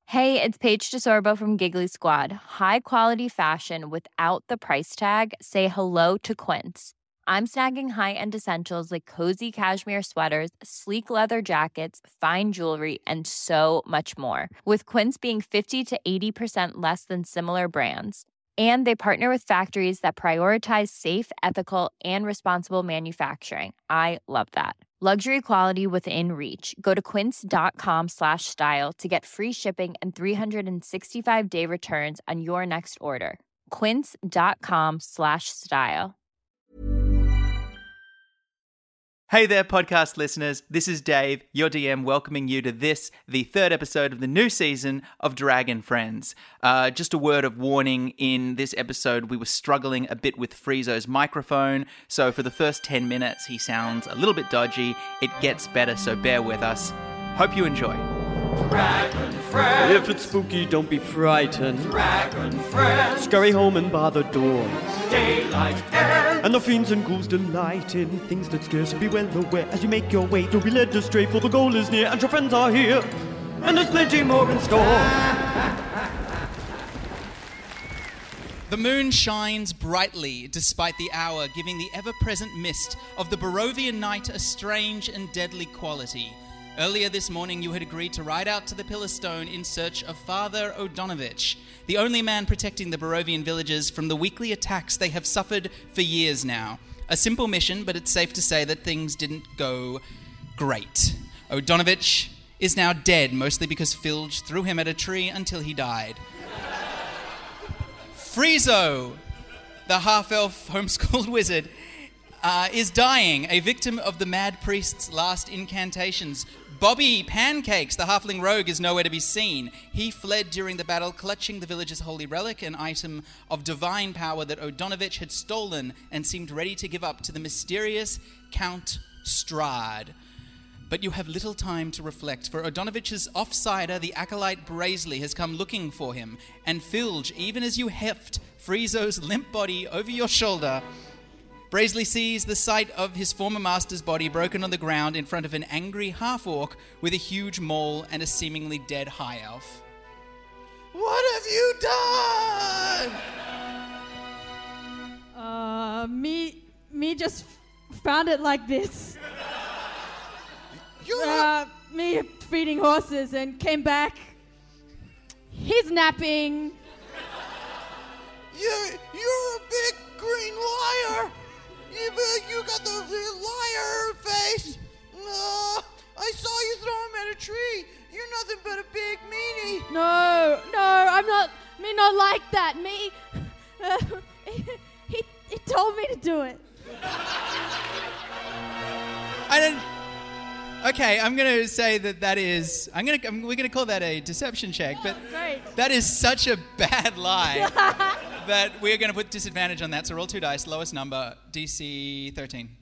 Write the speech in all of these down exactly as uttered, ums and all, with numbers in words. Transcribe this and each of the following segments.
Hey, it's Paige DeSorbo from Giggly Squad. High quality fashion without the price tag. Say hello to Quince. I'm snagging high-end essentials like cozy cashmere sweaters, sleek leather jackets, fine jewelry, and so much more. With Quince being fifty to eighty percent less than similar brands. And they partner with factories that prioritize safe, ethical, and responsible manufacturing. I love that. Luxury quality within reach. Go to quince.com slash style to get free shipping and three sixty-five day returns on your next order. Quince.com slash style. Hey there, podcast listeners. This is Dave, your D M, welcoming you to this, the third episode of the new season of Dragon Friends. Uh, just a word of warning, in this episode, we were struggling a bit with Friezo's microphone, so for the first ten minutes, he sounds a little bit dodgy. It gets better, so bear with us. Hope you enjoy. Dragon Friends. If it's spooky, don't be frightened. Dragon Friends. Scurry home and bar the door. Daylight ends. And the fiends and ghouls delight in things that scare, so be well aware as you make your way. Don't be led astray, for the goal is near, and your friends are here. And there's plenty more in store. The moon shines brightly despite the hour, giving the ever-present mist of the Barovian night a strange and deadly quality. Earlier this morning, you had agreed to ride out to the Pillar Stone in search of Father O'Donovich, the only man protecting the Barovian villages from the weekly attacks they have suffered for years now. A simple mission, but it's safe to say that things didn't go great. O'Donovich is now dead, mostly because Filge threw him at a tree until he died. Friezo, the half-elf homeschooled wizard, uh, is dying, a victim of the mad priest's last incantations. Bobby Pancakes, the halfling rogue, is nowhere to be seen. He fled during the battle, clutching the village's holy relic, an item of divine power that O'Donovich had stolen and seemed ready to give up to the mysterious Count Strahd. But you have little time to reflect, for O'Donovich's offsider, the acolyte Braisley, has come looking for him. And Filge, even as you heft Friezo's limp body over your shoulder, Braisley sees the sight of his former master's body broken on the ground in front of an angry half-orc with a huge maul and a seemingly dead high-elf. What have you done? Uh, me, me just f- found it like this. You're Uh, me feeding horses and came back. He's napping. you you're a big green liar. You you got the, the liar face. Uh, I saw you throw him at a tree. You're nothing but a big meanie. No, no, I'm not. Me not like that. Me. Uh, he, he he told me to do it. I don't... Okay, I'm going to say that that is... I'm going to. I'm, we're going to call that a deception check, but Great. that is such a bad lie that we're going to put disadvantage on that. So roll two dice, lowest number, D C thirteen.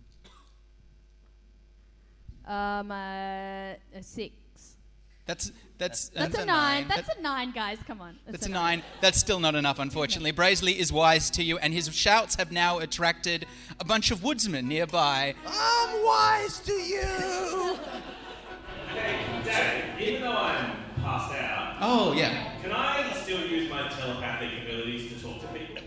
Um, uh, a six. That's that's That's, a, nine. That's a nine, guys. Come on. That's a nine. That's still not enough, unfortunately. Braisley is wise to you, and his shouts have now attracted a bunch of woodsmen nearby. I'm wise to you. Hey, Dad, even though I'm passed out, Oh, yeah. can I still use my telepathic abilities to talk to people?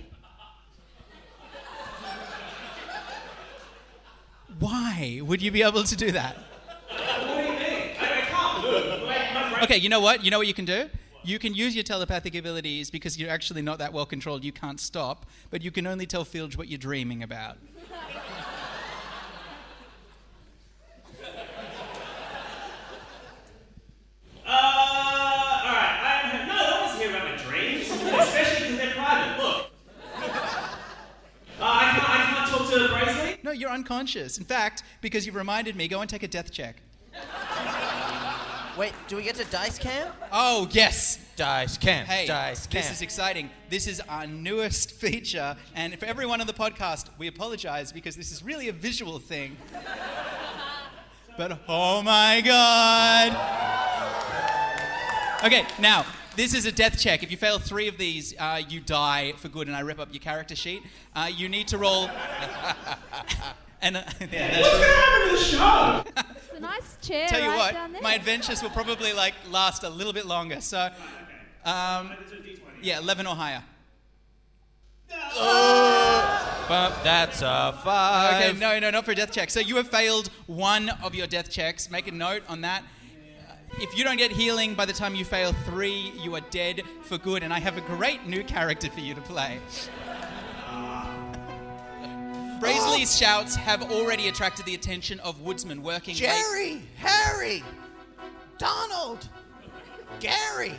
Why would you be able to do that? What do you mean? I, I can't move. Like, my brain... Okay, you know what? You know what you can do? You can use your telepathic abilities because you're actually not that well controlled. You can't stop, but you can only tell Filge what you're dreaming about. Uh, alright. I have no one wants to hear about my dreams, especially because they're private. Look. Uh, I can't, I can't talk to Braisley? No, you're unconscious. In fact, because you've reminded me, go and take a death check. Wait, do we get to dice cam? Oh, yes. Dice cam. Hey, dice cam. this is exciting. This is our newest feature, and for everyone on the podcast, we apologize because this is really a visual thing. But oh my god! Okay, now this is a death check. If you fail three of these, uh, you die for good, and I rip up your character sheet. Uh, you need to roll. and uh, yeah, What's going to happen to the show? nice chair Tell you right what, down there. my adventures will probably like last a little bit longer. So, um, yeah, eleven or higher. But that's a five. Okay, no, no, not for a death check. So you have failed one of your death checks. Make a note on that. Uh, If you don't get healing by the time you fail three, you are dead for good. And I have a great new character for you to play. Braisley's shouts have already attracted the attention of woodsmen working late. Jerry, Harry, Donald, Gary,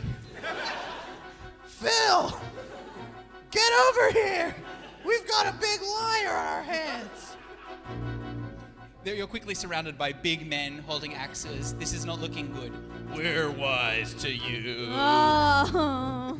Phil, get over here. We've got a big liar on our hands. There- You're quickly surrounded by big men holding axes. This is not looking good. We're wise to you. Oh.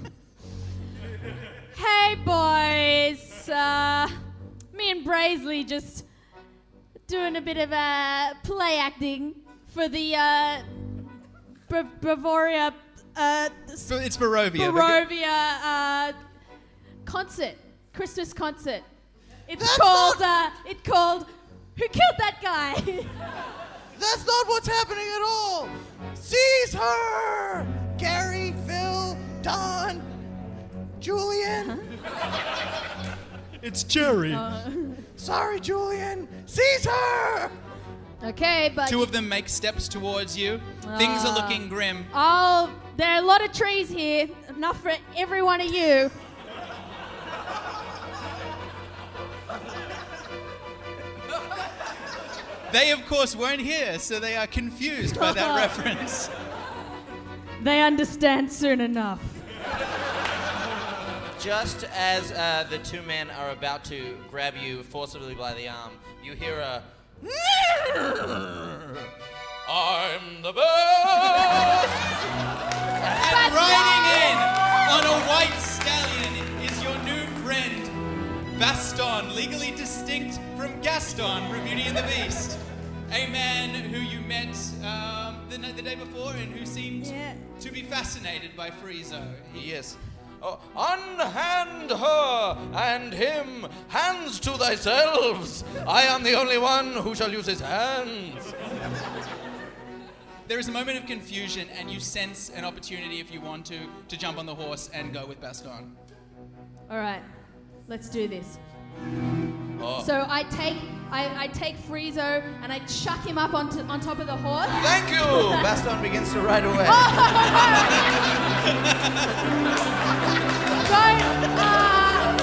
Hey, boys. Uh, me and Braisley just doing a bit of uh, play acting for the uh, Bra- Bravoria, uh, So it's Barovia. Barovia uh, concert, Christmas concert. It's That's called. Uh, it's called. Who killed that guy? That's not what's happening at all. Seize her! Gary, Phil, Don, Julian. It's Jerry. Sorry, Julian. Seize her! Okay, but Two of them make steps towards you. Things are looking grim. oh, there are a lot of trees here. Enough for every one of you. They, of course, weren't here, so they are confused by that reference. They understand soon enough. Just as uh, the two men are about to grab you forcibly by the arm, you hear a. I'm the best! And riding in on a white stallion is your new friend, Baston, legally distinct from Gaston from Beauty and the Beast. A man who you met um, the, the day before and who seemed Yeah. to be fascinated by Friezo. Yes. Oh, unhand her and him, hands to thyselves. I am the only one who shall use his hands. There is a moment of confusion, and you sense an opportunity, if you want to, to jump on the horse and go with Baston. All right, let's do this. Oh. So I take I, I take Friezo and I chuck him up onto on top of the horse. Thank you! Baston begins to ride away. Don't uh,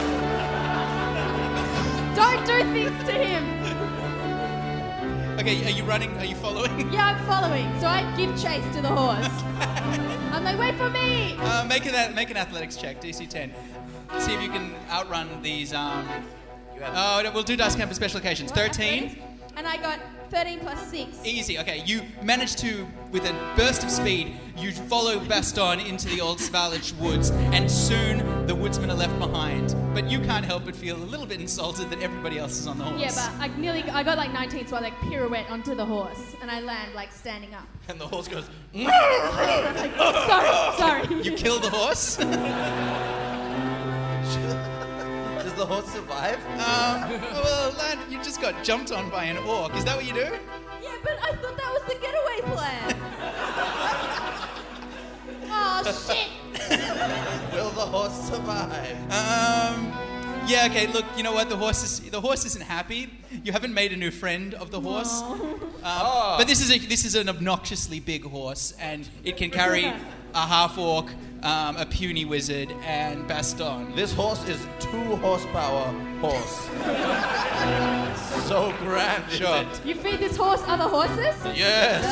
don't do things to him. Okay, are you running? Are you following? Yeah, I'm following. So I give chase to the horse. I'm like, wait for me. Uh, make an make an athletics check, D C ten. See if you can outrun these. Um, oh, no, we'll do dice camp for special occasions. Thirteen. And I got thirteen plus six. Easy. Okay, you manage to, with a burst of speed, you follow Baston into the old Svalich woods, and soon the woodsmen are left behind. But you can't help but feel a little bit insulted that everybody else is on the horse. Yeah, but I nearly I got like nineteen, so I like pirouette onto the horse and I land like standing up. And the horse goes. Like, sorry, sorry. You kill the horse. Does the horse survive? Um, well, lad, you just got jumped on by an orc. Is that what you do? Yeah, but I thought that was the getaway plan. Oh shit! Will the horse survive? Um, yeah. Okay. Look, you know what? The horse is the horse isn't happy. You haven't made a new friend of the horse. Um, Oh. But this is a this is an obnoxiously big horse, and it can carry a half orc, um, a puny wizard, and Baston. This horse is two horsepower horse. So grand, is Sure. it? You feed this horse other horses? Yes.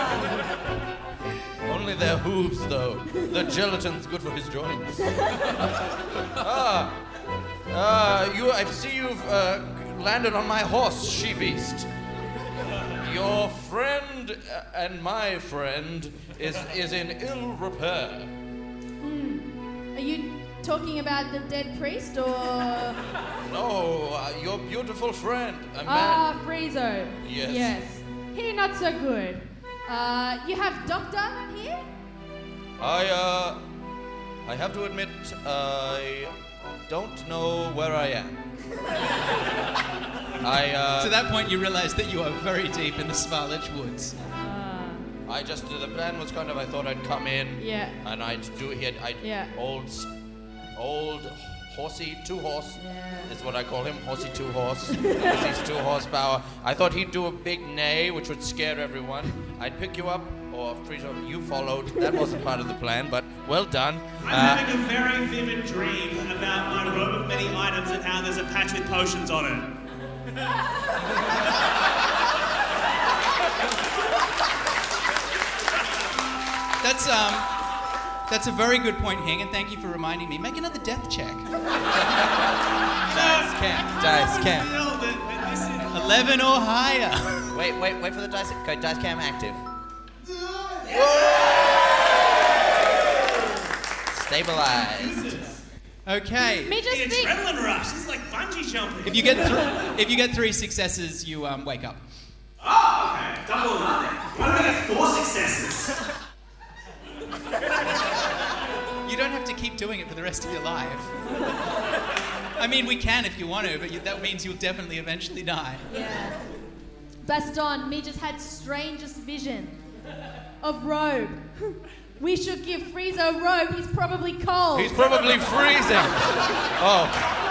Only their hooves, though. The gelatin's good for his joints. ah, uh, you. I see you've uh, landed on my horse, she beast. Your friend uh, and my friend is is in ill repair. Are you talking about the dead priest or No, uh, your beautiful friend, a man. ah Friezo? Yes. Yes. He not so good. Uh, you have doctor here? I uh, I have to admit, I don't know where I am. I uh. To that point, you realize that you are very deep in the Svalich woods. I just, the plan was kind of, I thought I'd come in. Yeah. And I'd do, he had, I'd, Yeah. old, s- old horsey, two horse. Yeah. Is what I call him, horsey two horse. He's two horsepower. I thought he'd do a big neigh, which would scare everyone. I'd pick you up, or freeze up. You followed. That wasn't part of the plan, but well done. I'm Uh, having a very vivid dream about my robe of many items and how there's a patch with potions on it. That's um, that's a very good point, Hing, and thank you for reminding me. Make another death check. Dice cam. Dice cam. Eleven or higher. Wait, wait, wait for the dice. Okay, dice cam active. Stabilized. Okay. Me just The think. adrenaline rush. This is like bungee jumping. If you get th- if you get three successes, you um, wake up. Oh, okay. Double or nothing. Why don't I get four successes? You don't have to keep doing it for the rest of your life. I mean, we can if you want to, but you, that means you'll definitely eventually die. Yeah. Baston, me just had strangest vision of robe. We should give Friezo robe. He's probably cold. He's probably freezing. Oh.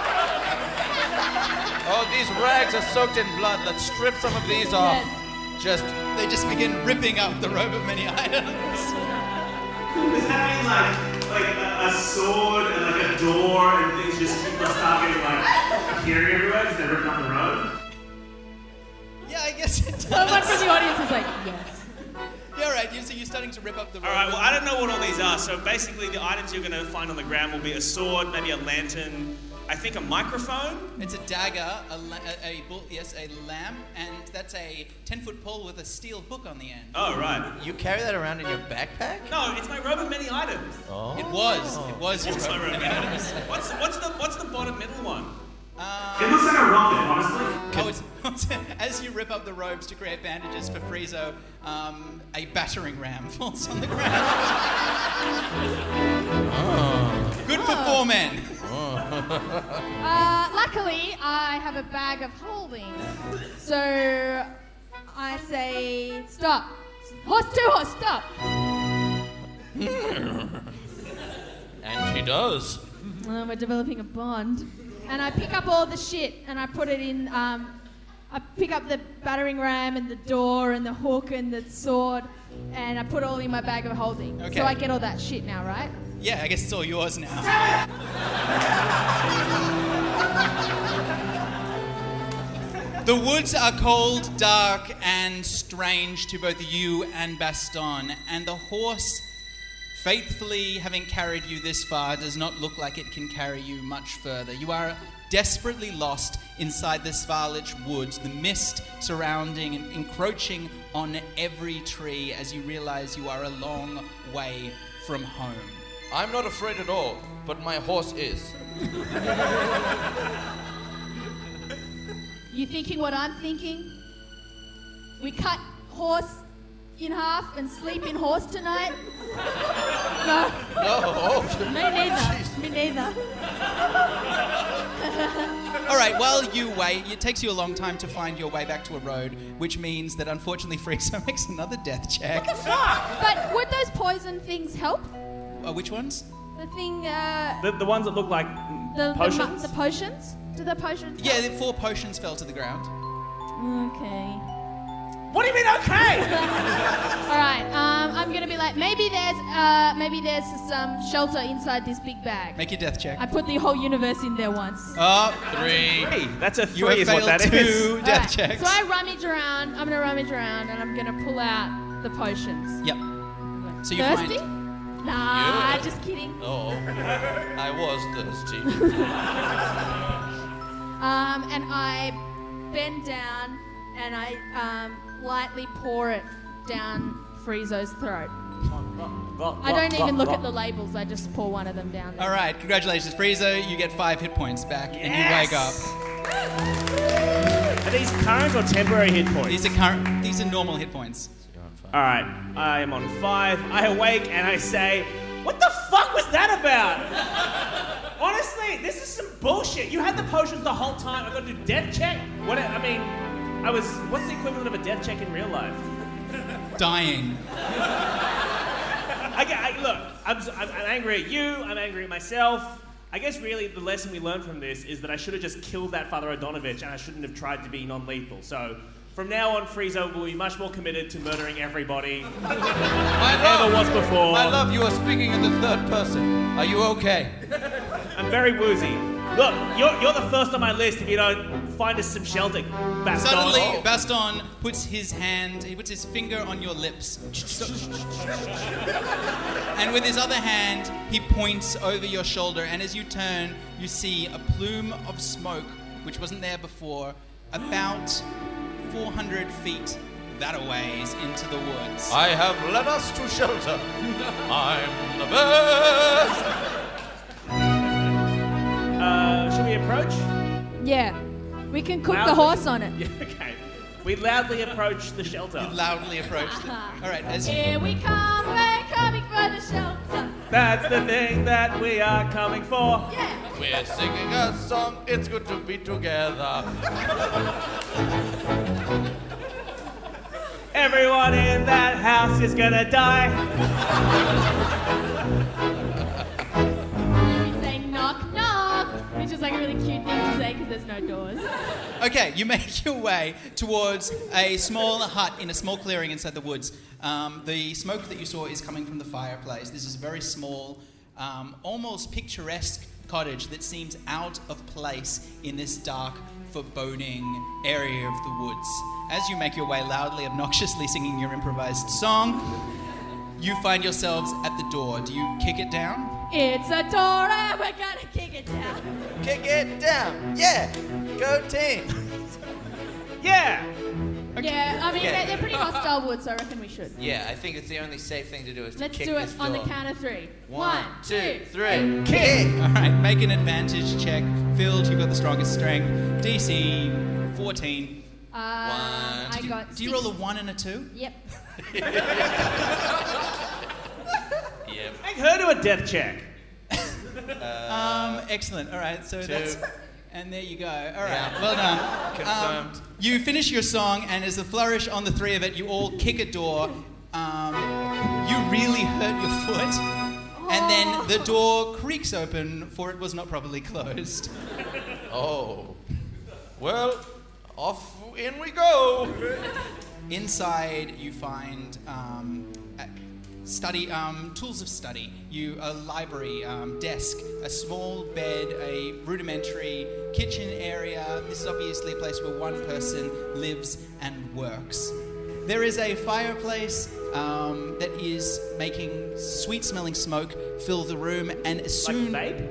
Oh, these rags are soaked in blood. Let's strip some of these off. Yes. Just. They just begin ripping up the robe of many items. Does that mean like like a, a sword and like a door and things just keep on start getting like appearing everywhere because they're ripping up the road? Yeah, I guess it does. Someone from the audience is like, yes. Yeah, all right. You, so you're starting to rip up the robe. All right. Well, I don't know what all these are. So basically, the items you're going to find on the ground will be a sword, maybe a lantern, I think a microphone. It's a dagger, a, la- a, a bull, yes, a lamp, and that's a ten-foot pole with a steel book on the end. Oh right. You carry that around in your backpack? No, it's my robe of many items. Oh. It was. It was your It's my robe. robe of many items. What's what's the what's the bottom middle one? Um, It looks like a rocket, honestly. Oh, it's, as you rip up the robes to create bandages for Friezo, um, a battering ram falls on the ground. Oh. Good for four men. Uh, luckily, I have a bag of holding. So I say, stop. Horse two horse, stop. And he does. Uh, we're developing a bond. And I pick up all the shit and I put it in, um, I pick up the battering ram and the door and the hook and the sword and I put it all in my bag of holding. Okay. So I get all that shit now, right? Yeah, I guess it's all yours now. The woods are cold, dark, and strange to both you and Baston, and the horse, faithfully having carried you this far, does not look like it can carry you much further. You are desperately lost inside the Svarlich woods, the mist surrounding and encroaching on every tree as you realize you are a long way from home. I'm not afraid at all, but my horse is. You thinking what I'm thinking? We cut horse in half and sleep in horse tonight? No. No, oh. Me neither. Me neither. All right, while you wait, it takes you a long time to find your way back to a road, which means that unfortunately Friezo makes another death check. But would those poison things help? Uh, which ones? The thing, uh, The, the ones that look like the, potions. The, the potions? Do the potions Yeah, help? the four potions fell to the ground. Okay. What do you mean okay? All right. Um, I'm gonna be like, maybe there's, uh, maybe there's some shelter inside this big bag. Make your death check. I put the whole universe in there once. Oh, three. Hey, that's a You three have is what failed that two is. death All right, checks. So I rummage around. I'm gonna rummage around, and I'm gonna pull out the potions. Yep. So you Thirsty? find... Nah, Yeah. just kidding. Oh, I was thirsty. Um, and I bend down and I um, lightly pour it down Friezo's throat. I don't even look at the labels. I just pour one of them down there. All right, congratulations, Friezo. You get five hit points back, and you wake up. Are these current or temporary hit points? These are current. These are normal hit points. All right, I am on five. I awake and I say, "What the fuck was that about?" Honestly, this is some bullshit. You had the potions the whole time. I got to do death check. What? I mean, I was. What's the equivalent of a death check in real life? dying. I, get- I, look, I'm, I'm, I'm angry at you, I'm angry at myself. I guess really the lesson we learned from this is that I should have just killed that Father O'Donovich and I shouldn't have tried to be non-lethal. So from now on, Friezo will be much more committed to murdering everybody My than love, ever was before. my love, you are speaking in the third person. Are you okay? I'm very woozy. Look, you're, you're the first on my list if you don't find us some shelter, Baston. Suddenly, Baston puts his hand, he puts his finger on your lips. And with his other hand, he points over your shoulder. And as you turn, you see a plume of smoke, which wasn't there before, about four hundred feet that a ways into the woods. I have led us to shelter. I'm the best. Uh, should we approach? Yeah. We can cook the Loudly? horse on it. Yeah, okay. We loudly approach the shelter. Loudly approach the... All right, as Here we come, we're coming for the shelter. That's the thing that we are coming for. Yeah. We're singing a song. It's good to be together. Everyone in that house is gonna die. We say knock, knock, which is like a really cute thing to say because there's no doors. Okay, you make your way towards a small hut in a small clearing inside the woods. Um, the smoke that you saw is coming from the fireplace. This is a very small, um, almost picturesque cottage that seems out of place in this dark, foreboding area of the woods. As you make your way loudly, obnoxiously singing your improvised song, you find yourselves at the door. Do you kick it down? It's a door and we're gonna kick it down. Kick it down. Yeah. Go team. Yeah. Yeah, I mean, Okay. they're, they're pretty hostile woods, so I reckon we should. Yeah, I think it's the only safe thing to do is to Let's kick do it this on the door. count of three. One, two, two, three. Kick. All right, make an advantage check. Phil, you've got the strongest strength. D C fourteen. Um, I Do you, got do you six. roll a one and a two? Yep. Yep. Make her do a death check. Um, excellent. All right, so Two. that's... And there you go. All right, Yeah. well done. Confirmed. Um, you finish your song, and as the flourish on the three of it, you all kick a door. Um, you really hurt your foot, and then the door creaks open, for it was not properly closed. Oh. Well, off in we go. Inside, you find um, a- study um, tools of study. You a library um, desk, a small bed, a rudimentary kitchen area. This is obviously a place where one person lives and works. There is a fireplace um, that is making sweet-smelling smoke fill the room, and as Like soon vape?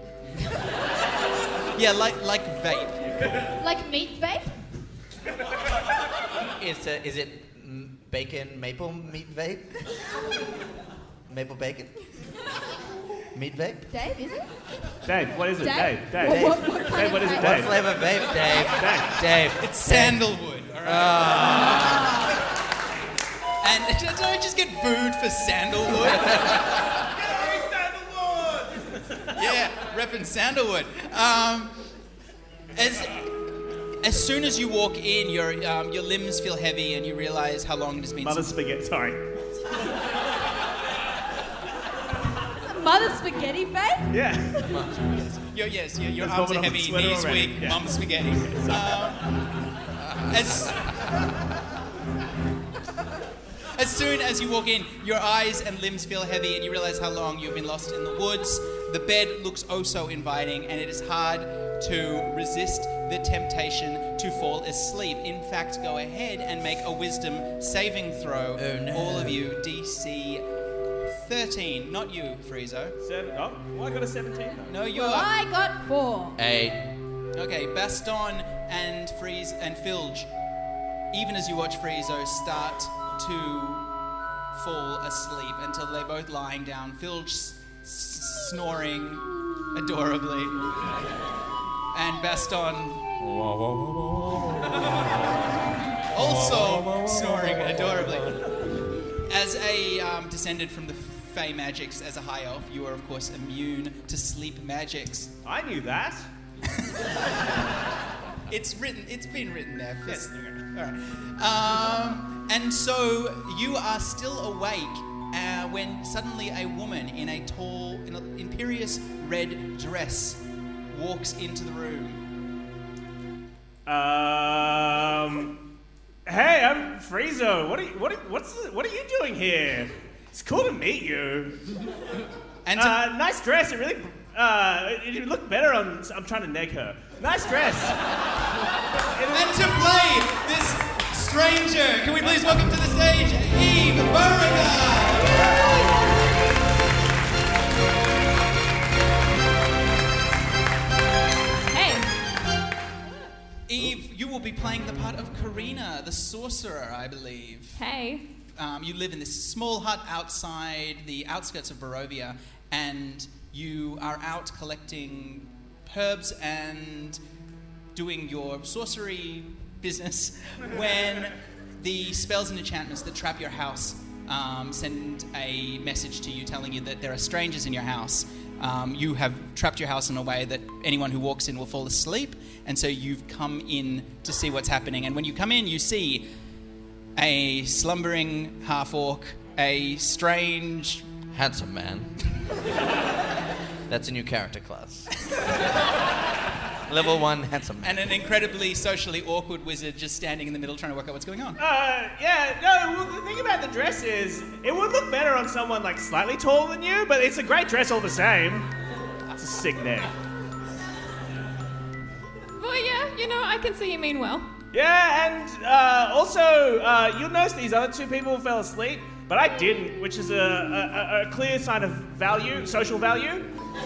yeah, like like vape. Like meat vape? Is, uh, is it mm, bacon maple meat vape? Maple bacon? Meat vape? Dave, is it? Dave, what is it? Dave? Dave, Dave. What, what, what kind Dave, of what is it, vape? What Dave? flavor vape, Dave? Dave. Dave. It's sandalwood. All right. And don't I just get booed for sandalwood? Yeah, repping sandalwood. Um, as as soon as you walk in, your um, your limbs feel heavy, and you realize how long it has been. Mother since- spaghetti, sorry. Mother spaghetti vape? Yeah. Your, yes, your, your There's arms vomit are on the heavy, sweater knees already. weak, Yeah. mum spaghetti. Um, as, as soon as you walk in, your eyes and limbs feel heavy, and you realize how long you've been lost in the woods. The bed looks oh so inviting, and it is hard to resist the temptation to fall asleep. In fact, go ahead and make a wisdom saving throw. Oh, no. All of you, D C thirteen. Not you, Friezo. Seven, oh, well, I got a seventeen though. No, you're... Well, I got four. Eight. Okay, Baston and Freeze and Filge, even as you watch Friezo start to fall asleep until they're both lying down, Filge s- s- snoring adorably, and Baston also snoring adorably. As a um, descendant from the Fey magics, as a high elf, you are of course immune to sleep magics. I knew that. It's written. It's been written there. For Yes. All right. Um, And so you are still awake uh, when suddenly a woman in a tall, in an imperious red dress walks into the room. Um, hey, I'm Friezo. What are you, what are, what's the, what are you doing here? It's cool to meet you. And to, uh, nice dress. It really uh, it, it looked better on. I'm trying to neg her. Nice dress. and to play this stranger, can we please welcome to the stage Eve Beauregard. Eve, you will be playing the part of Karina, the sorcerer, I believe. Hey. Um, you live in this small hut outside the outskirts of Barovia, and you are out collecting herbs and doing your sorcery business when the spells and enchantments that trap your house um, send a message to you telling you that there are strangers in your house. Um, you have trapped your house in a way that anyone who walks in will fall asleep, and so you've come in to see what's happening. And when you come in, you see a slumbering half-orc, a strange... handsome man. That's a new character class. Level one, handsome man. And an incredibly socially awkward wizard just standing in the middle trying to work out what's going on. Uh, yeah, no, well, the thing about the dress is, it would look better on someone, like, slightly taller than you, but it's a great dress all the same. That's a sick neck. Well, yeah, you know, I can see you mean well. Yeah, and uh, also, uh, you'll notice these other two people fell asleep, but I didn't, which is a, a, a clear sign of value, social value.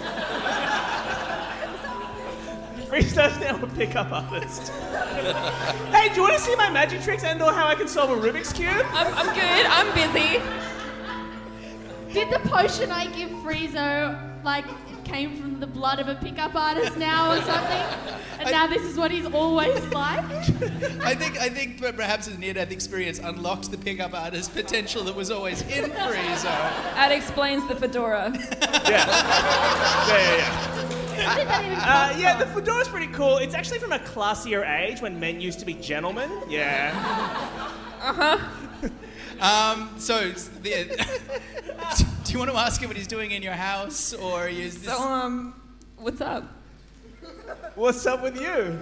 Friezo's now a pickup artist. Hey, do you want to see my magic tricks and or how I can solve a Rubik's Cube? I'm, I'm good, I'm busy. Did the potion I give Friezo, like, it came from the blood of a pickup artist now or something? And I, now this is what he's always like? I think I think perhaps his near-death experience unlocked the pickup artist potential that was always in Friezo. That explains the fedora. Yeah. Yeah, yeah, yeah. How did that even come Uh, yeah, from? the fedora's pretty cool. It's actually from a classier age when men used to be gentlemen. Yeah. Uh-huh. Um, so, the, do you want to ask him what he's doing in your house, or are you just... So, um, what's up? What's up with you?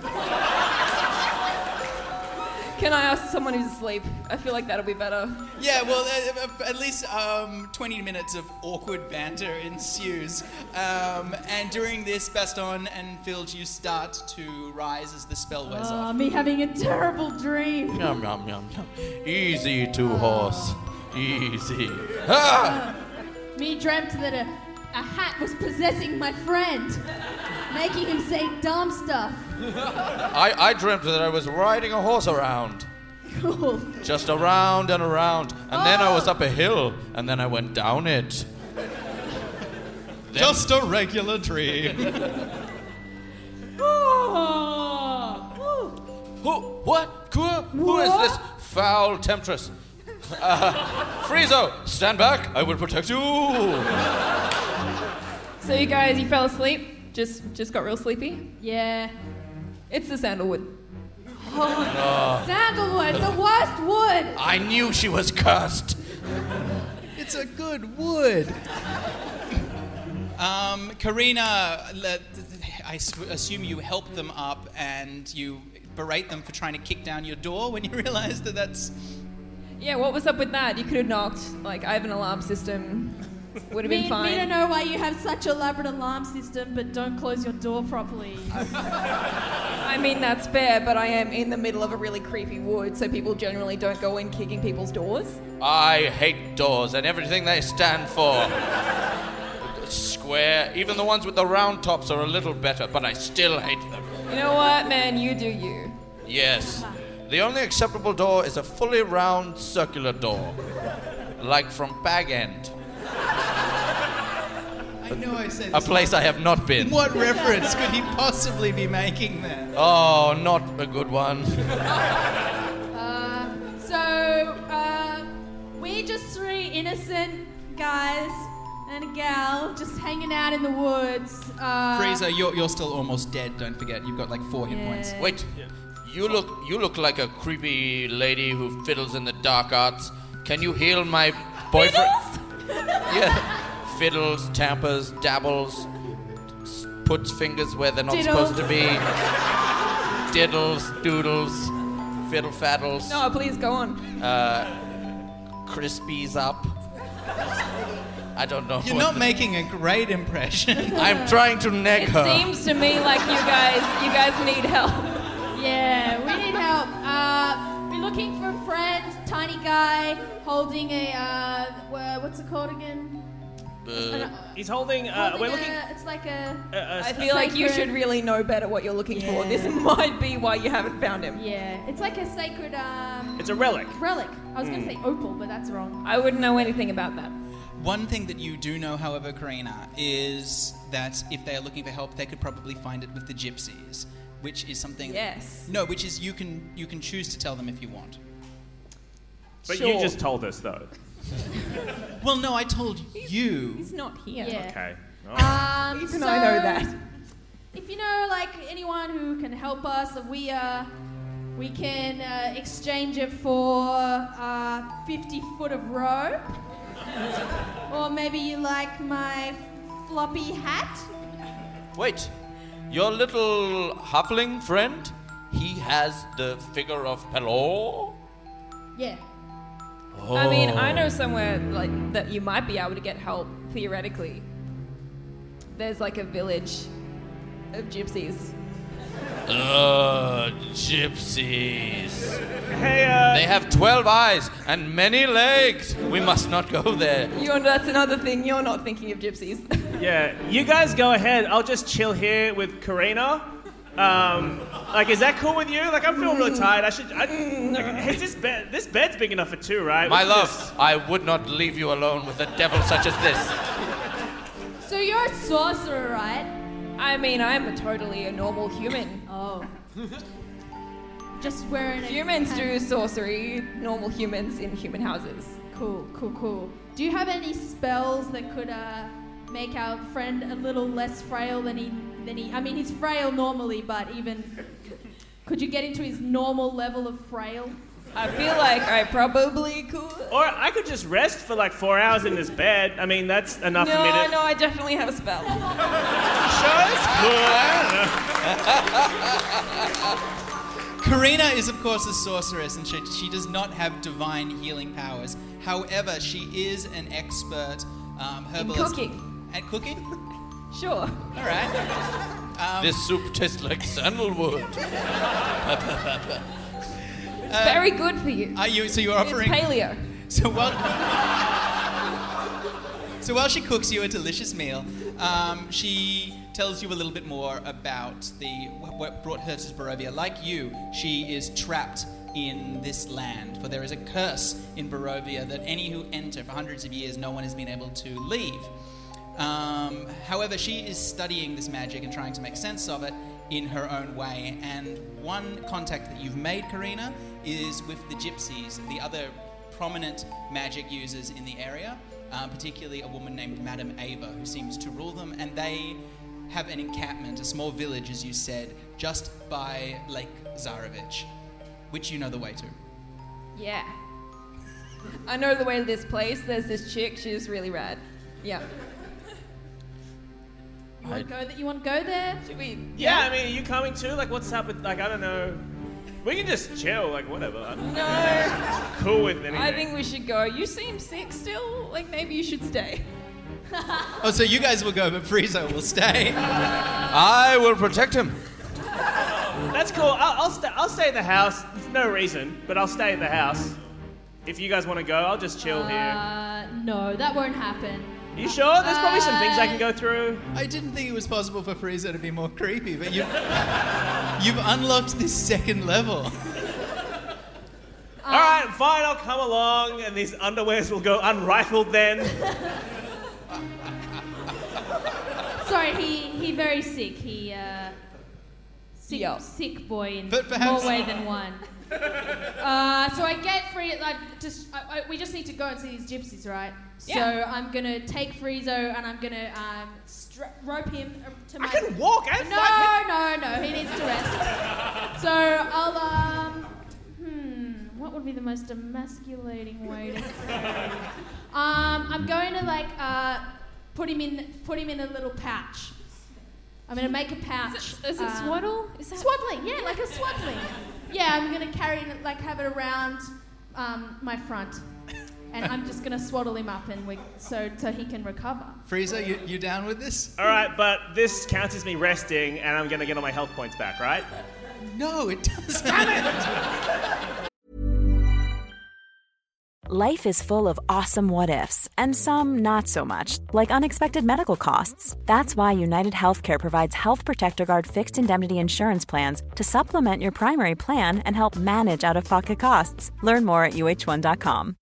Can I ask someone who's asleep? I feel like that'll be better. Yeah, well, uh, at least um, twenty minutes of awkward banter ensues. Um, and during this, Baston and Filge, you start to rise as the spell wears Oh, off. me having a terrible dream. Yum, yum, yum, yum. Easy, two horse. Easy. Ah! Me dreamt that a, a hat was possessing my friend, making him say dumb stuff. I, I dreamt that I was riding a horse around. Cool. Just around and around. And then I was up a hill, and then I went down it. Just a regular dream. Oh. Who? What? Who, who is this foul temptress? Uh, Friezo, stand back. I will protect you. So you guys, you fell asleep? Just just got real sleepy? Yeah. It's the sandalwood. Oh, sandalwood, the worst wood. I knew she was cursed. It's a good wood. um, Karina, let, I sw- assume you help them up and you berate them for trying to kick down your door when you realize that that's... Yeah, what was up with that? You could have knocked. Like, I have an alarm system. Would have been Me, fine. me to know why you have such elaborate alarm system but don't close your door properly. I mean, that's fair, but I am in the middle of a really creepy wood, so people generally don't go in kicking people's doors. I hate doors and everything they stand for. Square, even the ones with the round tops are a little better, but I still hate them. You know what, man? You do you. Yes. The only acceptable door is a fully round circular door. Like from Bag End. I know I said A place I have not been. What reference could he possibly be making there? Oh, not a good one. Uh, so, uh, we just three innocent guys and a gal just hanging out in the woods. Uh, Friezo, you're, you're still almost dead, don't forget. You've got like four hit Yeah. points. Wait, You look you look like a creepy lady who fiddles in the dark arts. Can you heal my boyfriend? Yeah. Fiddles, tampers, dabbles, s- puts fingers where they're not Diddles. supposed to be. Diddles, doodles, fiddle faddles. No, please go on. Uh, crispies up. I don't know. You're what not the- making a great impression. I'm trying to neg It her. seems to me like you guys, you guys need help. Yeah, we need help. Uh, we're looking for a friend, tiny guy, holding a, uh, wha- what's it called again? Uh, He's holding. Uh, Holding we're a- looking. It's like a, Uh, uh, I feel like you sacred- should really know better what you're looking for. This Yeah. might be why you haven't found him. yeah, it's like a sacred, um, It's a relic. relic. I was gonna say opal, but that's wrong. I wouldn't know anything about that. One thing that you do know, however, Karina, is that if they are looking for help, they could probably find it with the gypsies, which is something. Yes. No, which is you can you can choose to tell them if you want. But Sure. you just told us though. Well, no, I told you. He's not here. Yeah. Okay. Um, Even so I know that. If you know, like anyone who can help us, we uh, we can uh, exchange it for uh, fifty foot of rope, or maybe you like my floppy hat. Wait, your little halfling friend, he has the figure of Pelor? Yeah. I mean, I know somewhere like that you might be able to get help theoretically. There's like a village of gypsies. Ugh, gypsies. Hey, uh, They have twelve eyes and many legs. We must not go there. You're, that's another thing. You're not thinking of gypsies. yeah, you guys go ahead. I'll just chill here with Karina. Um, like, is that cool with you? Like, I'm feeling really tired. I should. I, like, is this bed? This bed's big enough for two, right? My We can love, just- I would not leave you alone with a devil such as this. So you're a sorcerer, right? I mean, I'm a totally a normal human. Oh. Just wearing a Humans do sorcery, normal humans in human houses. Cool, cool, cool. Do you have any spells that could uh, make our friend a little less frail than he than he? I mean, he's frail normally, but even could you get into his normal level of frail? I feel like I probably could. Or I could just rest for like four hours in this bed. I mean, that's enough No, for me to. no, I definitely have a spell. Sure, it's cool. I don't know. Karina is, of course, a sorceress, and she, she does not have divine healing powers. However, she is an expert um, herbalist. cooking. At cooking? Sure. All right. Um, This soup tastes like sandalwood. It's very good for you. Are you? So you're It's offering? paleo. So while, so while she cooks you a delicious meal, um, she tells you a little bit more about the what brought her to Barovia. Like you, she is trapped in this land, for there is a curse in Barovia that any who enter for hundreds of years, no one has been able to leave. Um, however, she is studying this magic and trying to make sense of it in her own way. And one contact that you've made, Karina, is with the gypsies, the other prominent magic users in the area, uh, particularly a woman named Madame Ava, who seems to rule them. And they have an encampment, a small village, as you said, just by Lake Zarovich, which you know the way to. Yeah. I know the way to this place. There's this chick. She's really rad. Yeah. You want to go that? You want to go there? Should we? Yeah, I mean, are you coming too? Like, what's up with, like, I don't know. We can just chill, like, whatever. I'm No. cool with anything. I think we should go. You seem sick still. Like maybe you should stay. Oh, so you guys will go, but Frieza will stay. I will protect him. That's cool. I'll, I'll, sta I'll stay at the house. There's no reason, but I'll stay at the house. If you guys want to go, I'll just chill here. Uh, no, that won't happen. You sure? There's probably some things I can go through. I didn't think it was possible for Frieza to be more creepy, but you've, you've unlocked this second level. All right, fine, I'll come along, and these underwears will go unrifled then. Sorry, he he very sick. He uh, sick Yeah. sick boy in But perhaps- more way than one. Uh, so I get free. Like, just I, I, we just need to go and see these gypsies, right? So Yeah. I'm gonna take Friezo and I'm gonna um, stra- rope him uh, to my. I can walk. I have No, five no, no. He needs to rest. So I'll, um, hmm, what would be the most emasculating way to Um, I'm going to, like, uh, put him in put him in a little pouch. I'm going to make a pouch. Is it, is it um, swaddle? Is that Swaddling, yeah, like a swaddling. Yeah, I'm going to carry it, like, have it around um, my front. And I'm just going to swaddle him up and we, so so he can recover. Frieza, you, you down with this? All right, but this counts as me resting, and I'm gonna get all my health points back, right? No, it doesn't. Life is full of awesome what-ifs, and some not so much, like unexpected medical costs. That's why United Healthcare provides Health Protector Guard fixed indemnity insurance plans to supplement your primary plan and help manage out-of-pocket costs. Learn more at U H one dot com.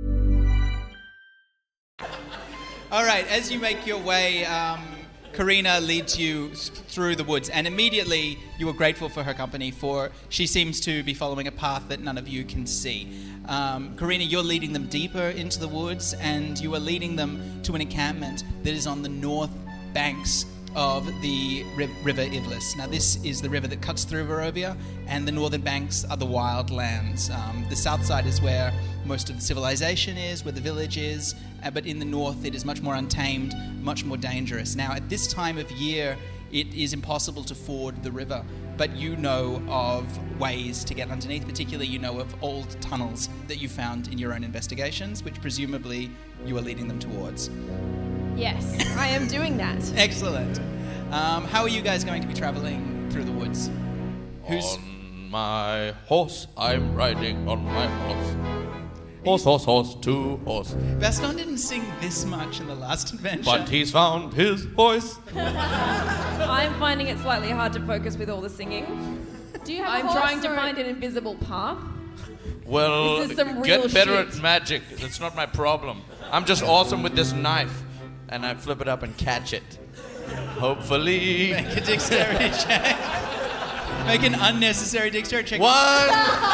All right, as you make your way, um, Karina leads you s- through the woods, and immediately you are grateful for her company, for she seems to be following a path that none of you can see. Um, Karina, you're leading them deeper into the woods, and you are leading them to an encampment that is on the north banks of the ri- River Ivlis. Now, this is the river that cuts through Barovia, and the northern banks are the wild lands. Um, the south side is where most of the civilization is, where the village is, uh, but in the north it is much more untamed, much more dangerous. Now, at this time of year, it is impossible to ford the river, but you know of ways to get underneath. Particularly, you know of old tunnels that you found in your own investigations, which presumably you are leading them towards. Yes, I am doing that. Excellent. Um, how are you guys going to be traveling through the woods? Who's On my horse, I'm riding on my horse. Horse, horse, horse, two horse. Baston didn't sing this much in the last adventure. But he's found his voice. I'm finding it slightly hard to focus with all the singing. Do you have I'm a horse trying to or- find an invisible path. Well, This is some real get better shit. at magic. That's not my problem. I'm just awesome with this knife. And I flip it up and catch it. Hopefully. Make a dexterity check. Make an unnecessary dexterity check. One.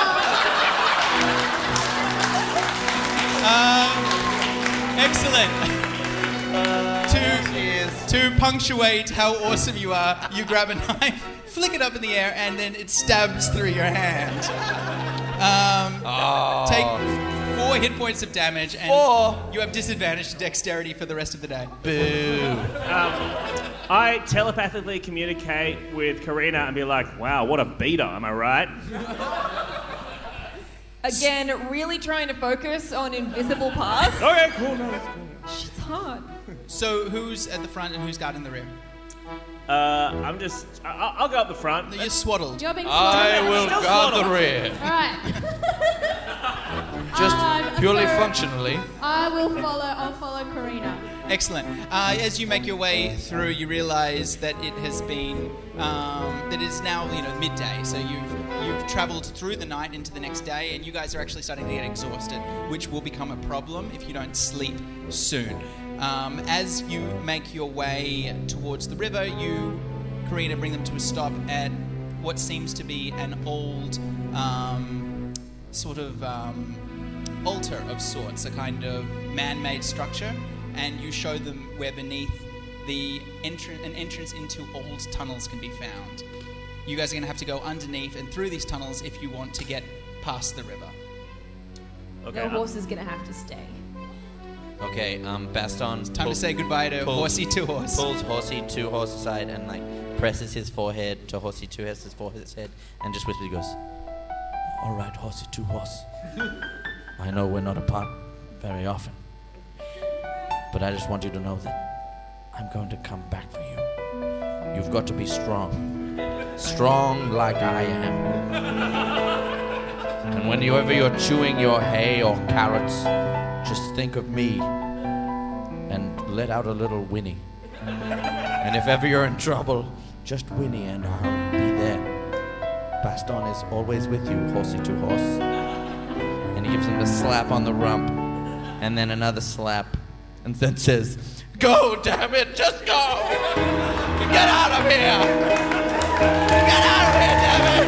Um, excellent. to, to punctuate how awesome you are, you grab a knife, flick it up in the air, and then it stabs through your hand. Um, Oh. Take four hit points of damage, and Four. you have disadvantage to dexterity for the rest of the day. Boo. I telepathically communicate with Karina and be like, wow, what a beater, am I right? Again, really trying to focus on invisible paths. Okay, cool, no, that's cool. It's hard. So who's at the front and who's guarding the rear? Uh, I'm just, I- I'll, I'll go up the front. You're swaddled. You're being I swaddled. will Still guard the swaddled. rear. All right. Just Um, purely so- functionally. I will follow. I'll follow Karina. Excellent. Uh, as you make your way through, you realise that it has been um, that it's now you know midday. So you've you've travelled through the night into the next day, and you guys are actually starting to get exhausted, which will become a problem if you don't sleep soon. Um, as you make your way towards the river, you, Karina, bring them to a stop at what seems to be an old um, sort of um, altar of sorts, a kind of man-made structure. And you show them where beneath the entr- an entrance into old tunnels can be found. You guys are going to have to go underneath and through these tunnels if you want to get past the river. Okay, The I'm- horse is gonna have to stay. Okay, um, Baston. Time to say goodbye to Horsey Two Horse. Pulls Horsey Two Horse aside and like presses his forehead to Horsey Two Horse's forehead and just whispers, he goes, "All right, Horsey Two Horse. I know we're not apart very often, but I just want you to know that I'm going to come back for you. You've got to be strong, strong like I am. And whenever you're chewing your hay or carrots, just think of me and let out a little whinny. And if ever you're in trouble, just whinny and I'll be there. Baston is always with you, Horsey Two Horse." And he gives him a slap on the rump, and then another slap, and then says, "Go, damn it, just go! Get out of here! Get out of here, damn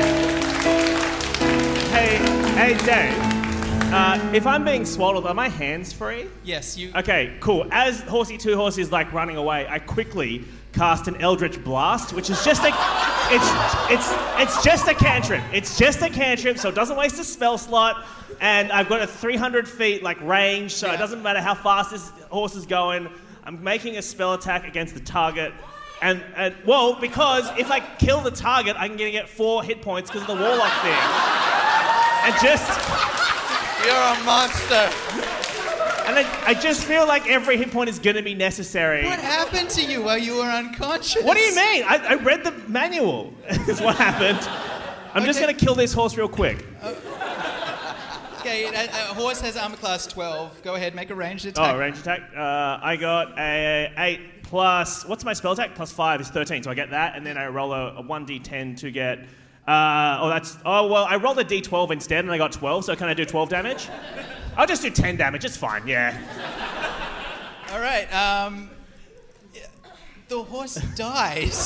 it!" Hey, hey, Dave. Uh, if I'm being swaddled, are my hands free? Yes, you. Okay, cool. As Horsey Two Horse is like running away, I quickly cast an Eldritch Blast, which is just a, it's it's it's just a cantrip. It's just a cantrip, so it doesn't waste a spell slot. And I've got a three hundred feet like range, so yeah. It doesn't matter how fast this horse is going. I'm making a spell attack against the target. And, and well, because if I kill the target, I'm going to get four hit points because of the warlock thing. And just... You're a monster. And then I just feel like every hit point is going to be necessary. What happened to you while you were unconscious? What do you mean? I, I read the manual. Is what happened. I'm okay. just going to kill this horse real quick. Uh, okay, a, a horse has armor class twelve. Go ahead, make a ranged attack. Oh, ranged attack. Uh, I got a eight. Plus, what's my spell attack? Plus five is thirteen, so I get that, and then I roll a, a one d ten to get, uh, oh, that's, oh, well, I rolled a d twelve instead, and I got twelve, so can I do twelve damage? I'll just do ten damage, it's fine, yeah. All right, um, the horse dies.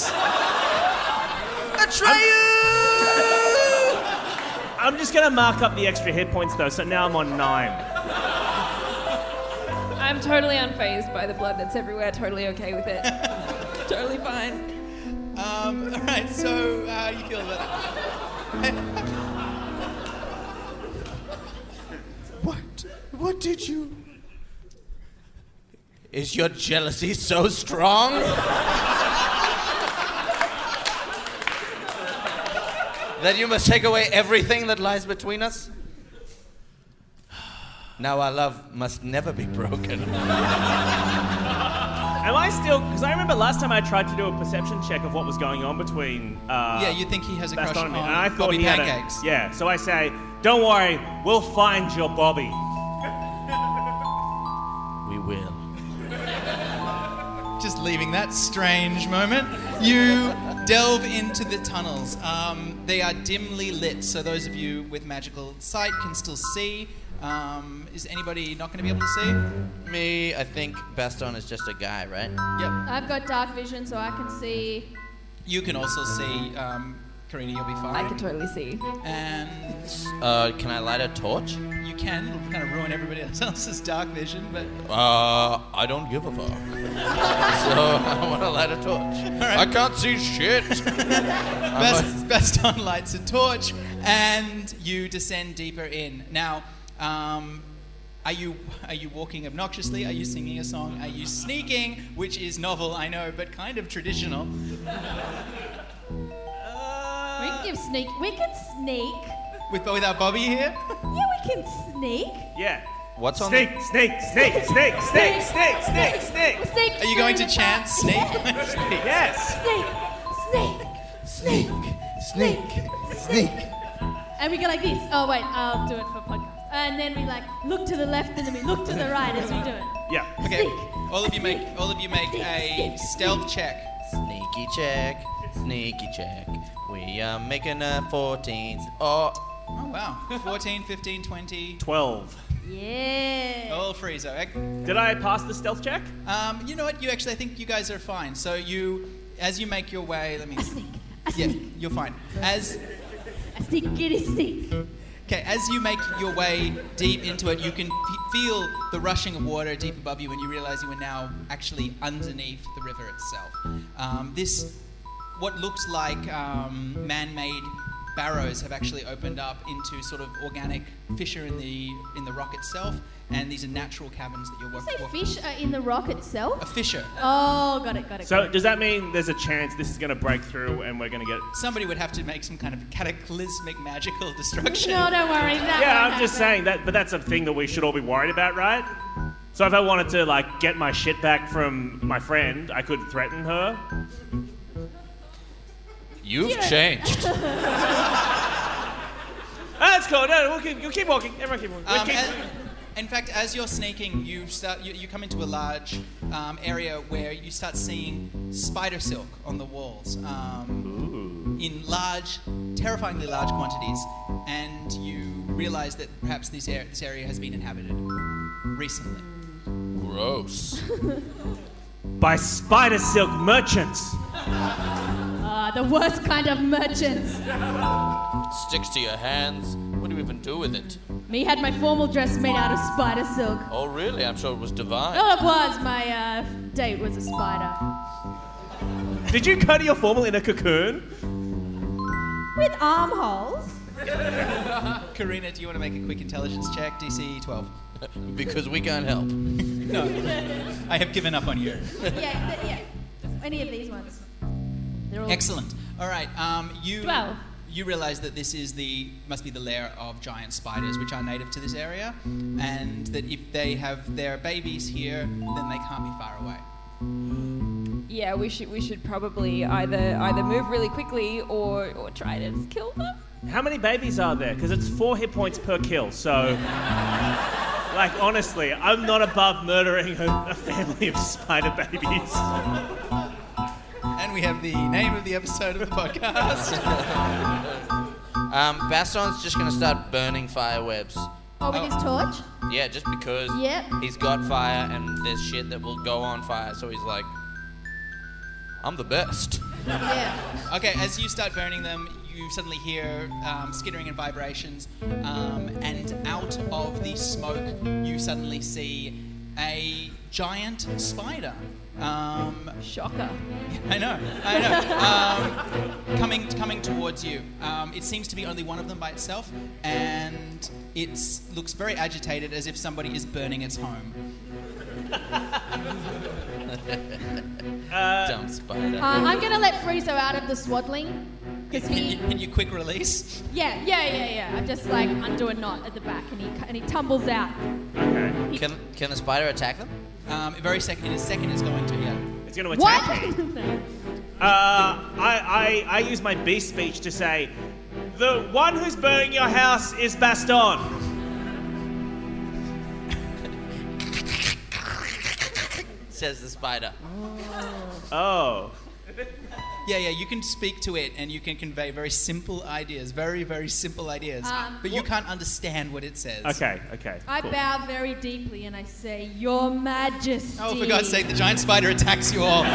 Atreyu! I'm just gonna mark up the extra hit points, though, so now I'm on nine. I'm totally unfazed by the blood that's everywhere, totally okay with it. Totally fine. Um, all right, so how do you feel about it? What? What did you... Is your jealousy so strong? That you must take away everything that lies between us? Now our love must never be broken. Am I still... Because I remember last time I tried to do a perception check of what was going on between... Uh, yeah, you think he has a crush on, on me. And I thought Bobby he Pancakes. Had a, yeah, so I say, don't worry, we'll find your Bobby. We will. Just leaving that strange moment. You delve into the tunnels. Um, they are dimly lit, so those of you with magical sight can still see. Um, is anybody not going to be able to see? Me, I think Baston is just a guy, right? Yep. I've got dark vision, so I can see. You can also see, um, Karina, you'll be fine. I can totally see. And... Uh, can I light a torch? You can. It'll kind of ruin everybody else's dark vision, but... Uh, I don't give a fuck. So, I want to light a torch. Right. I can't see shit. Bast- Baston lights a torch, and you descend deeper in. Now... Um, are you are you walking obnoxiously? Are you singing a song? Are you sneaking? Which is novel, I know, but kind of traditional. Uh, we can give sneak. We can sneak. With with our Bobby here? Yeah, we can sneak. Yeah. What's on snake, the... snake, snake, snake, snake, snake, snake, snake. Snake. Are you going to chant snake? Snake. Yes. Snake, snake, snake, snake, snake. And we go like this. Oh wait, I'll do it for podcast. And then we like look to the left and then we look to the right as we do it. Yeah. Okay. Sneak. All of you make all of you make Sneak. a Sneak. stealth check. Sneaky check, sneaky check. We are making a fourteen. Oh. Oh wow. fourteen, fifteen, twenty. twelve. Yeah. All Friezo. Did I pass the stealth check? Um, you know what? You actually, I think you guys are fine. So you, as you make your way, let me. A sneak. A Yeah, sneak. you're fine. As A sneak. Get a sneak. Okay, as you make your way deep into it, you can f- feel the rushing of water deep above you, and you realize you are now actually underneath the river itself. Um, this, what looks like um, man-made barrows, have actually opened up into sort of organic fissure in the in the rock itself, and these are natural caverns that you're You walking. say fish are in the rock itself? A fissure. Oh, got it, got it. So got it. does that mean there's a chance this is going to break through and we're going to get... Somebody would have to make some kind of cataclysmic magical destruction. No, don't worry. That Yeah, won't I'm just happen. saying that, but that's a thing that we should all be worried about, right? So if I wanted to, like, get my shit back from my friend, I could threaten her. You've Yeah. changed. Ah, that's cool. No, we'll keep, we'll keep walking. Everyone keep walking. We'll Um, keep- and- in fact, as you're sneaking, you start you, you come into a large um, area where you start seeing spider silk on the walls um, in large, terrifyingly large quantities, and you realize that perhaps this, ar- this area has been inhabited recently. Gross. By spider silk merchants. Ah, the worst kind of merchants. Sticks to your hands. What do you even do with it? Me had my formal dress made out of spider silk. Oh, really? I'm sure it was divine. All it was, my uh, date was a spider. Did you go to your formal in a cocoon? With armholes. Karina, do you want to make a quick intelligence check? D C twelve. Because we can't help. No, I have given up on you. Yeah, th- yeah. Any of these ones. They're all Excellent. All right, um, you twelve. you realise that this is the must be the lair of giant spiders, which are native to this area, and that if they have their babies here, then they can't be far away. Yeah, we should we should probably either either move really quickly or or try to just kill them. How many babies are there? Because it's four hit points per kill, so... Like, honestly, I'm not above murdering a, a family of spider babies. And we have the name of the episode of the podcast. Um, Baston's just going to start burning fire webs. Oh, with his torch? Yeah, just because Yep. he's got fire and there's shit that will go on fire, so he's like, I'm the best. Yeah. Okay, as you start burning them, you suddenly hear um, skittering and vibrations, um, and out of the smoke, you suddenly see a giant spider. Um, Shocker. I know, I know. Um, coming, coming towards you. Um, it seems to be only one of them by itself, and it looks very agitated, as if somebody is burning its home. Uh, Dumb spider. Uh, I'm going to let Friezo out of the swaddling. Because he... In your quick release? Yeah, yeah, yeah, yeah. I just, like, undo a knot at the back, and he and he tumbles out. Okay. Can can the spider attack them? Um, very second, in a second is going to, yeah. It's going to attack What? me. Uh, I, I, I use my beast speech to say, the one who's burning your house is Baston. Says the spider. Oh. Yeah, yeah, you can speak to it and you can convey very simple ideas, very, very simple ideas, Um, but you can't understand what it says. Okay, okay. I cool. bow very deeply and I say, Your Majesty. Oh, for God's sake, the giant spider attacks you all.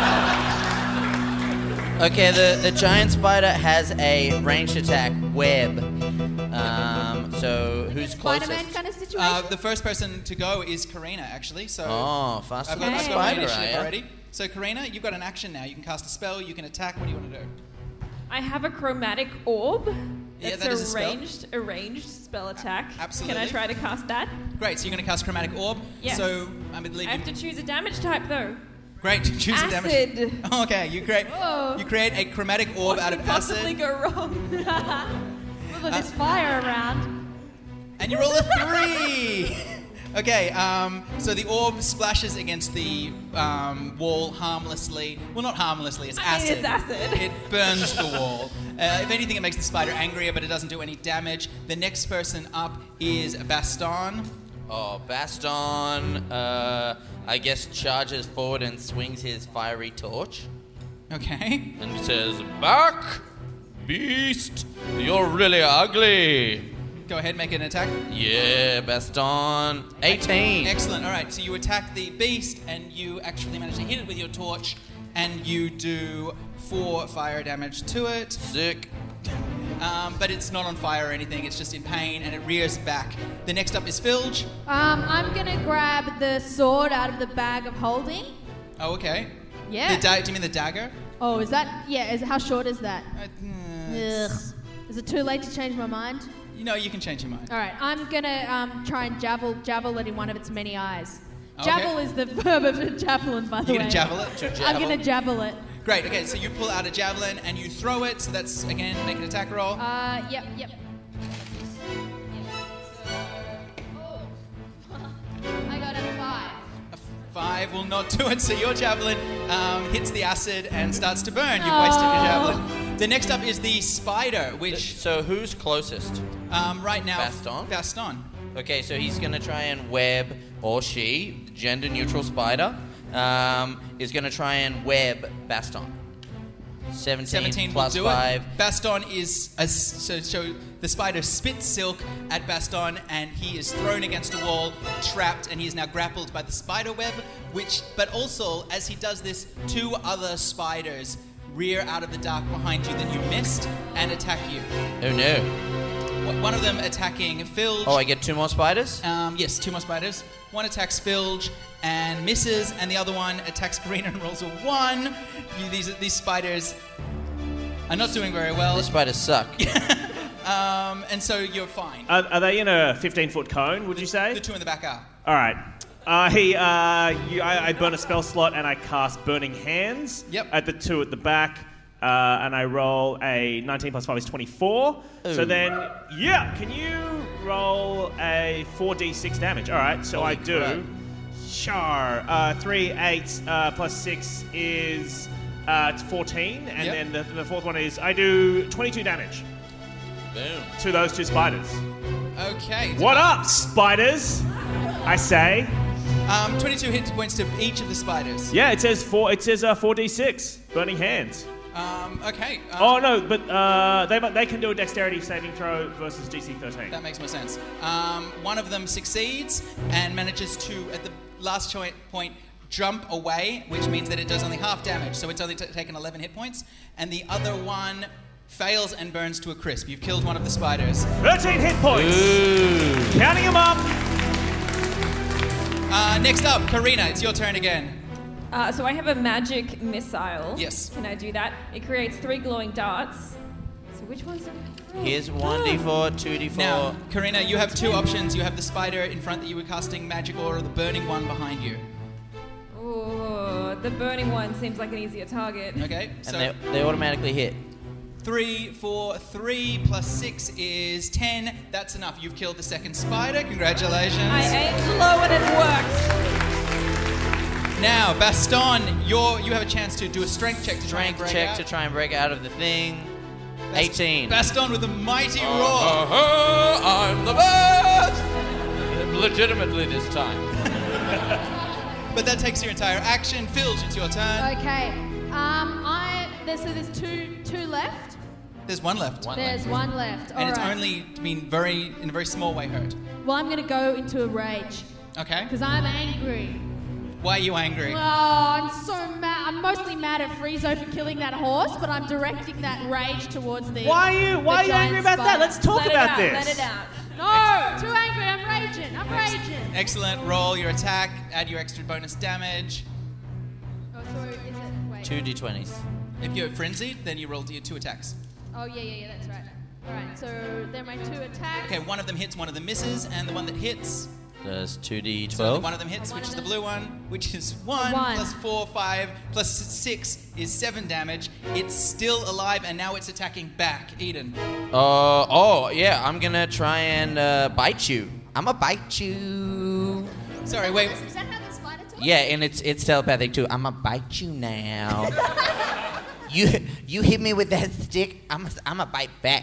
Okay, the, the giant spider has a ranged attack web. Um, so who's closest? Spider-Man kind of situation? Uh, the first person to go is Karina, actually. So Oh, faster I've than got, the I've got my spider, initiative are ya? already. So Karina, you've got an action now. You can cast a spell, you can attack. What do you want to do? I have a chromatic orb. Yeah, That's that is a a spell. ranged, a ranged spell attack. absolutely. Can I try to cast that? Great, so you're going to cast Chromatic Orb. Yes. So I believe I you... have to choose a damage type though. Great, choose a damage... Acid. Okay, you create, Whoa. you create a Chromatic Orb What out could of possibly acid. go wrong? Well, there's fire around. And you roll a three! Okay, um, so the orb splashes against the um, wall harmlessly. Well, not harmlessly, it's I acid. mean, it's acid. It burns the wall. Uh, if anything, it makes the spider angrier, but it doesn't do any damage. The next person up is Baston. Oh, Baston, uh, I guess charges forward and swings his fiery torch. Okay. And he says, "Back, beast! You're really ugly." Go ahead, make an attack. Yeah, Baston. eighteen. Excellent. All right, so you attack the beast, and you actually manage to hit it with your torch, and you do four fire damage to it. Sick. Um, but it's not on fire or anything, it's just in pain, and it rears back. The next up is Filge. Um, I'm going to grab the sword out of the bag of holding. Oh, okay. Yeah. The da- do you mean the dagger? Oh, is that... Yeah, is how short is that? Uh, Ugh. it's- Is it too late to change my mind? You know, you can change your mind. All right, I'm going to um, try and javel, javel it in one of its many eyes. Okay. Javel is the verb of a javelin, by the You're way. gonna javel it? To I'm going to javel it. Great, okay, so you pull out a javelin and you throw it, so that's, again, make an attack roll. Uh, yep, yep. I got a five. A five will not do it, so your javelin um, hits the acid and starts to burn. You've wasted your javelin. The next up is the spider, which... So who's closest? Um, right now... Baston? Baston. Okay, so he's going to try and web, or she, gender-neutral spider, um, is going to try and web Baston. seventeen, seventeen plus will do five. it. Baston is... A, so, so the spider spits silk at Baston, and he is thrown against a wall, trapped, and he is now grappled by the spider web, which... But also, as he does this, two other spiders rear out of the dark behind you that you missed and attack you. Oh no. w- one of them attacking Filge. Oh, I get two more spiders? Um, yes, two more spiders. One attacks Filge and misses, and the other one attacks Karina and rolls a one. You, these these spiders are not doing very well. The spiders suck. um, and so you're fine. Are, are they in a fifteen-foot cone, would you say? The two in the back are. All right. Uh, he, uh, you, I, I burn a spell slot and I cast Burning Hands Yep. at the two at the back. Uh, and I roll a nineteen plus five is twenty-four. So Ooh. then, yeah, can you roll a four d six damage? All right, so Holy I do. crap. Sure. Uh, three, eight uh, plus six is uh, fourteen. And Yep. then the, the fourth one is I do twenty-two damage Boom. to those two spiders. Okay. What up, spiders? I say. Um, twenty-two hit points to each of the spiders. Yeah, it says four. It says uh, four d six. Burning Hands. Um, okay. Um, Oh no, but uh, they they can do a Dexterity saving throw versus D C thirteen. That makes more sense. Um, one of them succeeds and manages to, at the last choi- point, jump away, which means that it does only half damage, so it's only t- taken eleven hit points. And the other one fails and burns to a crisp. You've killed one of the spiders. thirteen hit points. Ooh. Counting them up. Uh, next up, Karina, it's your turn again. Uh, so I have a magic missile. Yes. Can I do that? It creates three glowing darts. So which one's it? Here's one d four, two d four. Now, Karina, you have two options. You have the spider in front that you were casting magic, or the burning one behind you. Oh, the burning one seems like an easier target. Okay, and so they, they automatically hit. three, four, three plus six is ten. That's enough. You've killed the second spider. Congratulations. I aimed low and it worked. Now, Baston, you're, you have a chance to do a strength check to try and Strength break check out. to try and break out of the thing. Bast- eighteen. Baston with a mighty roar. Uh-huh, I'm the best! Legitimately this time. But that takes your entire action. Filge, it's your turn. Okay. Um, I there's so there's two two left. There's one left. There's one left. And it's Alright. only, I mean, very, in a very small way hurt. Well, I'm gonna go into a rage Okay. because I'm angry. Why are you angry? Oh, I'm so mad. I'm mostly mad at Friezo for killing that horse, but I'm directing that rage towards the. Why are you the Why are you giant angry about that? spider. Let's talk Let it about out, this. let it out. No, too angry. I'm raging. I'm raging. Excellent. Roll your attack. Add your extra bonus damage. Oh, so is it? Wait. Two d twenties. If you're frenzied, then you roll your two attacks. Oh yeah, yeah, yeah. That's right. All right. So they're my two attacks. Okay, one of them hits, one of them misses, and the one that hits, Does two d so twelve. one of them hits, One which of is the them? blue one, which is one, One. plus four, five, plus six is seven damage. It's still alive, and now it's attacking back. Eden. Uh, oh, yeah, I'm gonna try and uh, bite you. I'ma bite you. Sorry, wait. Is that how the spider talks? Yeah, and it's it's telepathic too. I'ma bite you now. you you hit me with that stick. I'm a, I'm a bite back.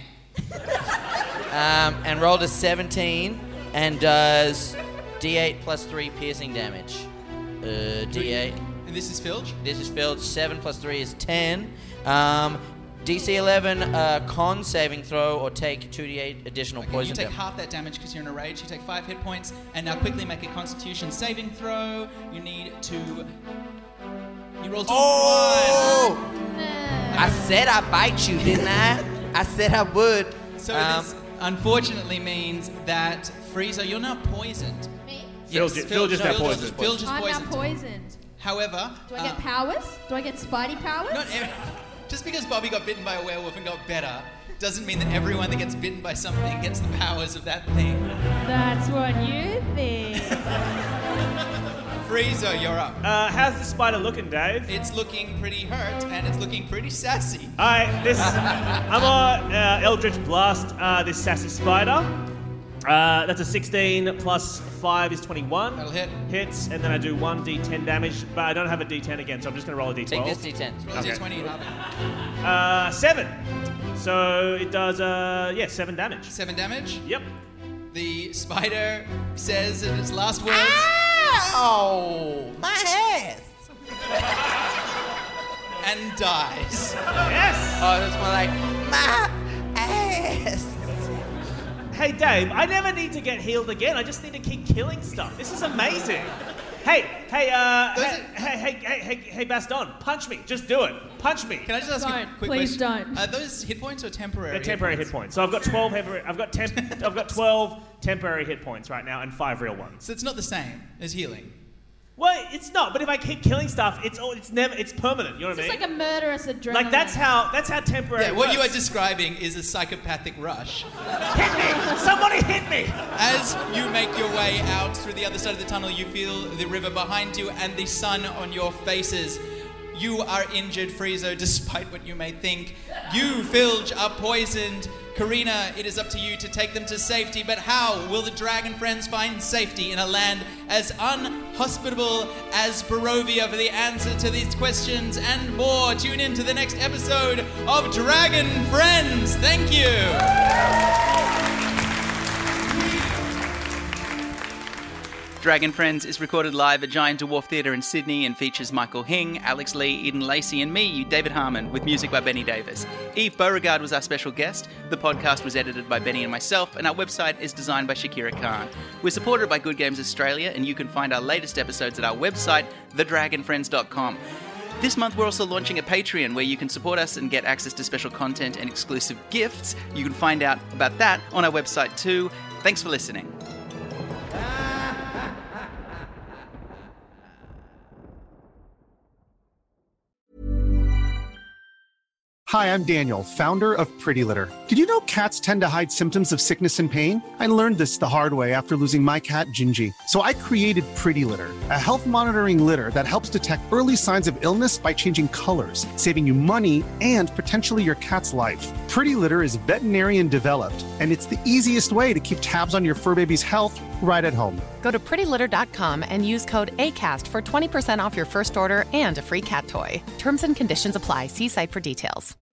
um, and rolled a seventeen and does d eight plus three piercing damage. Uh, d eight. And this is Filge. This is filled. seven plus three is ten. Um, D C eleven uh, con saving throw or take two d eight additional Okay, poison you take damage. half that damage because you're in a rage. You take five hit points, and now quickly make a Constitution saving throw. You need to. You rolled a Oh! Nah. I said I'd bite you, didn't I? I said I would. one. So Um, this unfortunately means that Friezo, you're now poisoned. Me? Phil ju- Phil just Phil got poisoned. Phil just I'm poisoned. now poisoned. However, Do I get uh, powers? Do I get Spidey powers? not every, just because Bobby got bitten by a werewolf and got better doesn't mean that everyone that gets bitten by something gets the powers of that thing. That's what you think. Friezo, you're up. Uh, how's the spider looking, Dave? It's looking pretty hurt and it's looking pretty sassy. Alright, this. I'm a uh, Eldritch Blast. Uh, this sassy spider. Uh, that's a sixteen plus five is twenty-one. That'll hit. Hits, and then I do one d ten damage, but I don't have a d ten again, so I'm just gonna roll a d Take twelve. this d ten. Roll a Okay. d twenty and half it. Uh, seven. So it does, uh, yeah, seven damage. Seven damage. Yep. The spider says in its last words, Ow! My ass! and dies. Yes. Oh, that's more like my ass. Hey, Dave, I never need to get healed again. I just need to keep killing stuff. This is amazing. Hey, hey, uh, hey, hey, hey, hey, hey, hey, Baston, punch me. Just do it. Punch me. Can I just ask Don't. a quick Please question? don't. Are those hit points or temporary? They're temporary hit points. So I've got twelve. Temporary, I've got ten. I've got twelve temporary hit points right now, and five real ones. So it's not the same as healing. Well, it's not. But if I keep killing stuff, it's oh, it's never. It's permanent. You know what It's I mean? like a murderous adrenaline. Like that's how. That's how temporary. Yeah, what you are works. describing is a psychopathic rush. Hit me! Somebody hit me! As you make your way out through the other side of the tunnel, you feel the river behind you and the sun on your faces. You are injured, Friezo, despite what you may think. You, Filge, are poisoned. Karina, it is up to you to take them to safety, but how will the dragon friends find safety in a land as unhospitable as Barovia? For the answer to these questions and more, tune in to the next episode of Dragon Friends. Thank you. Dragon Friends is recorded live at Giant Dwarf Theatre in Sydney and features Michael Hing, Alex Lee, Eden Lacey and me, David Harmon, with music by Benny Davis. Eve Beauregard was our special guest. The podcast was edited by Benny and myself, and our website is designed by Shakira Khan. We're supported by Good Games Australia, and you can find our latest episodes at our website, the dragon friends dot com. This month we're also launching a Patreon where you can support us and get access to special content and exclusive gifts. You can find out about that on our website too. Thanks for listening. Hi, I'm Daniel, founder of Pretty Litter. Did you know cats tend to hide symptoms of sickness and pain? I learned this the hard way after losing my cat, Gingy. So I created Pretty Litter, a health monitoring litter that helps detect early signs of illness by changing colors, saving you money and potentially your cat's life. Pretty Litter is veterinarian developed, and it's the easiest way to keep tabs on your fur baby's health right at home. Go to pretty litter dot com and use code ACAST for twenty percent off your first order and a free cat toy. Terms and conditions apply. See site for details.